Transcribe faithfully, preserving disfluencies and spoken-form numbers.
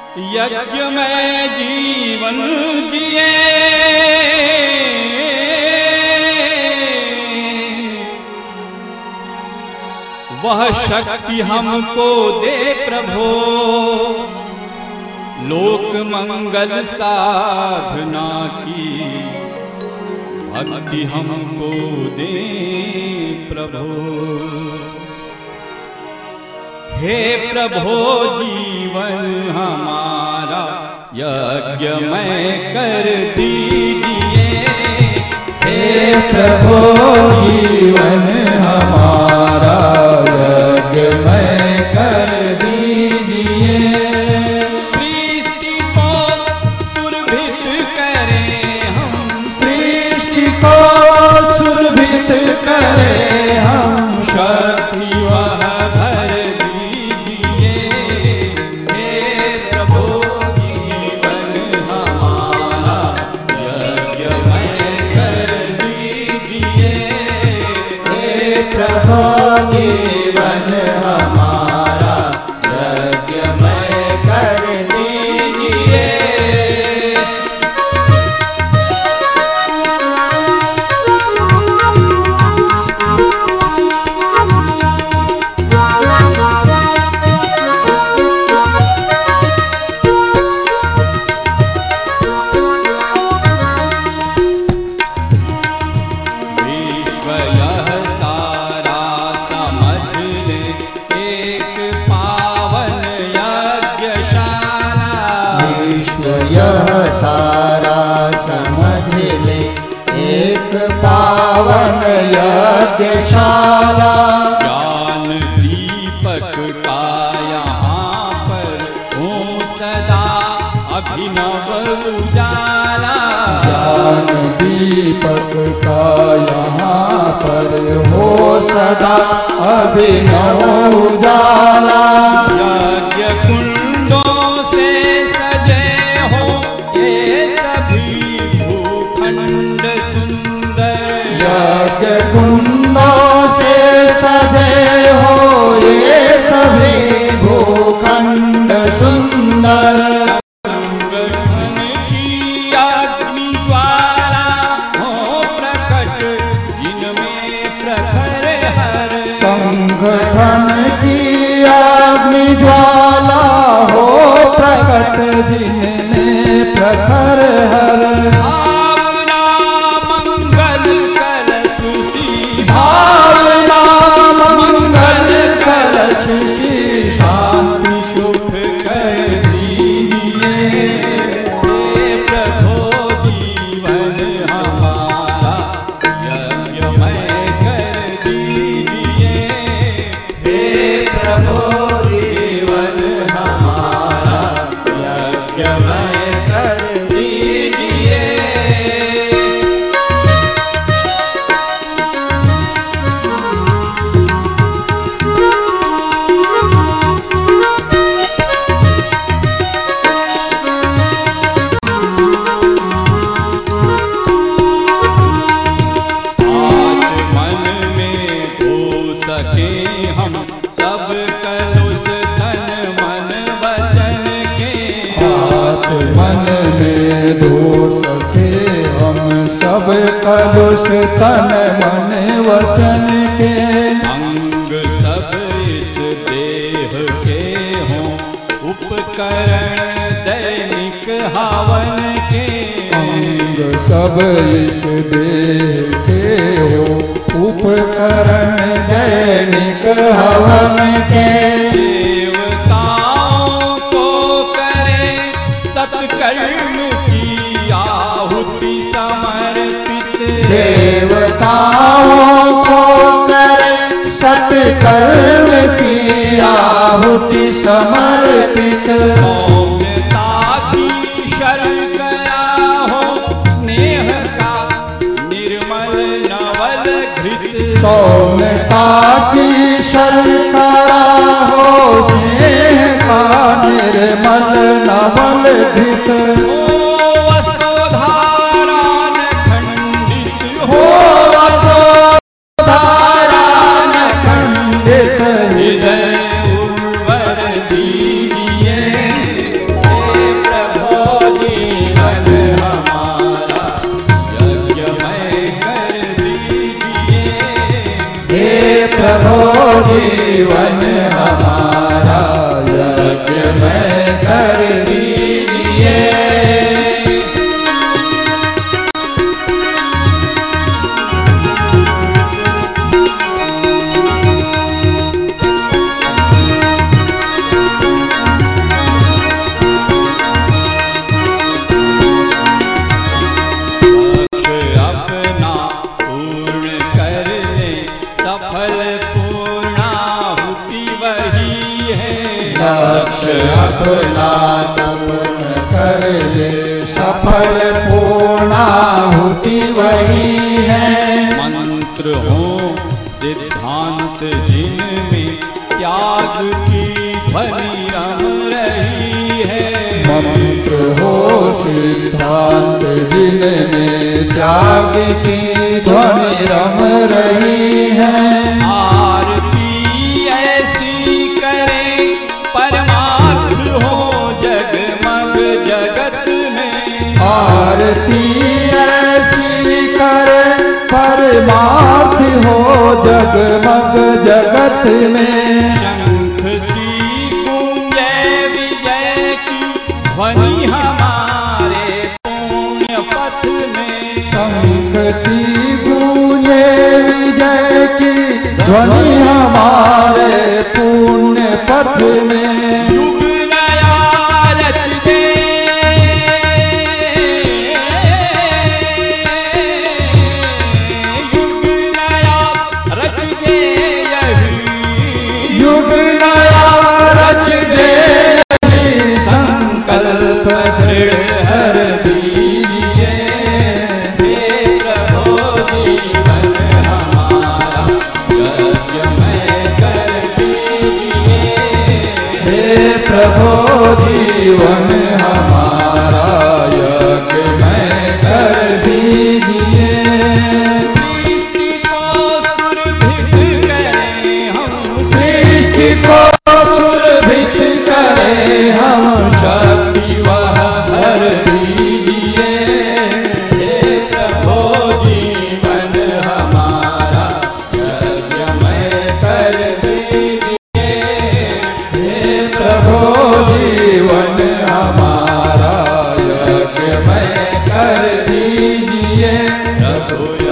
यज्ञ में जीवन जिए वह शक्ति हमको दे प्रभो, लोक मंगल साधना की भक्ति हमको दे प्रभो। हे प्रभो जीवन हमारा यज्ञ में कर दीजिए, हे प्रभो जीवन हमारा यज्ञ में कर दीजिए। सृष्टि को सुरभित करें हम, सृष्टि को सुरभित करें हम, शक्ति वह भर दीजिए। हे प्रभु जीवन हमारा यज्ञ में कर दीजिए, हे प्रभु जीवन हमारा यज्ञ में कर दीजिए। विश्व यह सारा समझ ले एक पावन यज्ञशाला, विश्व यह सारा समझ ले एक पावन यज्ञशाला। ज्ञान दीपक का यहाँ पर हो सदा अभिनव उजाला, ज्ञान दीपक का यहाँ पर हो सदा अभिनव उजाला। यज्ञ कुंडों से सजे हो ये सभी भूखंड सुंदर, यज्ञ कुंडों से सजे हो ये सभी भूखंड सुंदर। संगठन की अग्नि ज्वाला हो प्रकट जिनमें प्रखर हर, संगठन की अग्नि ज्वाला हो प्रकट जिनमें प्रखर हर। भावना मंगल कलश सी, भावना मंगल कलश सी, शांति सुख कर दीजिए। हे प्रभो जीवन हमारा यज्ञ में कर दीजिए, हे प्रभु जीवन हमारा यज्ञ में कर दीजिए। आज मन में हो सके हम सब कलुष तन मन वचन के, आज मन में धो सके हम सब कलुष तन मन वचन के। अंग सब इस देह के हों उपकरण दैनिक हवन के, अंग सब इस देह के हो उपकरण दैनिक हवन के। देवताओं को करे सत्कर्म की आहुति समर्पित, देवताओं को करे सत्कर्म की आहुति समर्पित। सौम्यता की शर्करा हो स्नेह का निर्मल नवल घृत, सौम्यता की शर्करा हो स्नेह का निर्मल नवल घृत। हो वसुधारा न खंडित हो हो वसुधारा न खंडित, हृदय उर्वर दीजिए। लक्ष्य अपना सपन कर ले सफल, पूर्णाहुति वही है। मंत्र हो सिद्धांत जिनमें त्याग की ध्वनि रम रही है। मंत्र हो सिद्धांत जिनमें त्याग की ध्वनि रम रही है। आरती ऐसी करें परमार्थ हो जगमग जगत में। आरती ऐसी करे परमार्थ हो जगमग जगत में। शंख सी गूंजे विजय की ध्वनि हमारे पुण्य पथ में। शंख सी गूंजे विजय की ध्वनि हमारे पुण्य पथ में। युग नया रच दे, युग नया रच दे यही, युग नया रच दे यही संकल्प दृढ़ हर दीजिए। हे प्रभो जीवन हमारा यज्ञमय कर दीजिए। हे प्रभो जीवन हमारा यज्ञमय कर दीजिए। सृष्टि को सुरभित करें हम, सृष्टि को सुरभित करे हम, शक्ति वह भर दीजिए। हे प्रभो जीवन हमारा यज्ञमय कर दीजिए। हे प्रभो जीवन हमारा यज्ञमय कर दीजिए। प्रभु